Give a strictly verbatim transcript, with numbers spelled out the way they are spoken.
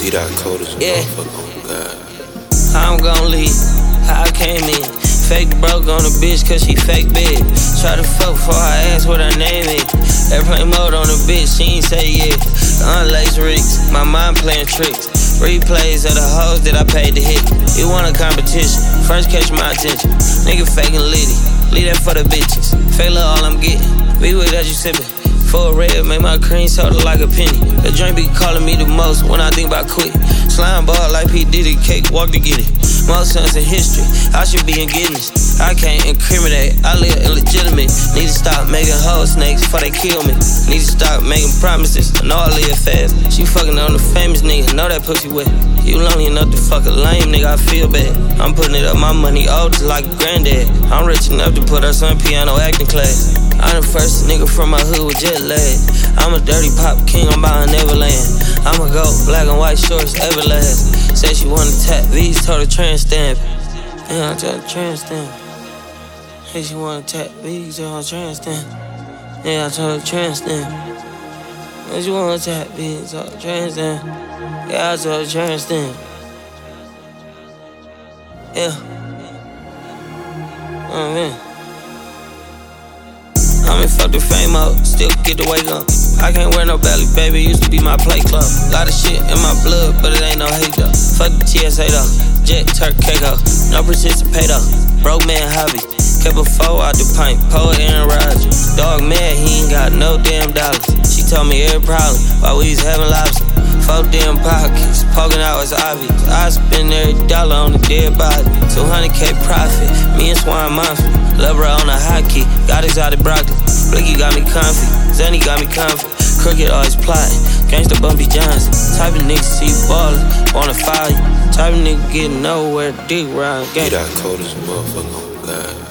Get out cold as a yeah. motherfucker, oh God. I'm gon' leave how I came in. Fake broke on a bitch cause she fake big. Try to fuck before I ask what her name is. Airplane mode on a bitch, she ain't say yeah. Unlaced rigs, my mind playing tricks. Replays of the hoes that I paid to hit. You want a competition, first catch my attention. Nigga faking litty, leave that for the bitches. Fake love all I'm getting, be with that you sippin'. Full red, make my cream soda like a penny. The drink be calling me the most when I think about quit. Slime ball like P. Diddy, cake walk to get it. Most sons in history, I should be in Guinness. I can't incriminate, I live illegitimate. Need to stop making hoe snakes before they kill me. Need to stop making promises, I know I live fast. She fucking on the famous nigga, know that pussy wet. You lonely enough to fuck a lame nigga, I feel bad. I'm putting it up, my money old just like a granddad. I'm rich enough to put us on piano acting class. I'm the first nigga from my hood with jet lag. I'm a dirty pop king, I'm buying Neverland. I'ma go black and white shorts, everlast. Said she wanna tap these, told her trans stamp. Yeah, I told her trans stamp. Hey, she wanna tap these, told her trans stamp. Yeah, I told her trans stamp. Hey, she wanna tap these, told her trans stamp. Yeah, I told her trans stamp. Yeah. Oh man. I'm in fuck the fame up, still get the weight up. I can't wear no belly, baby, used to be my play club. Lot of shit in my blood, but it ain't no hate though. Fuck the T S A though, jet, turk, cake ho. No participate though, broke man hobby. Kept a foe out the pint, poet Aaron Rodgers. Dog mad, he ain't got no damn dollars. She told me every problem, while we was having lobster. Four damn pockets, poking out was obvious. I spend every dollar on the dead body. two hundred K profit, me and Swine Mafia. Love her on a hotkey, got exotic broccoli. Blicky got me comfy, Zanny got me comfy. Crooked always plotting, gangsta Bumpy Johnson. Type of nigga see ballin', wanna fire you. Type of nigga get nowhere, dick round. Get out cold as a motherfucker, oh God.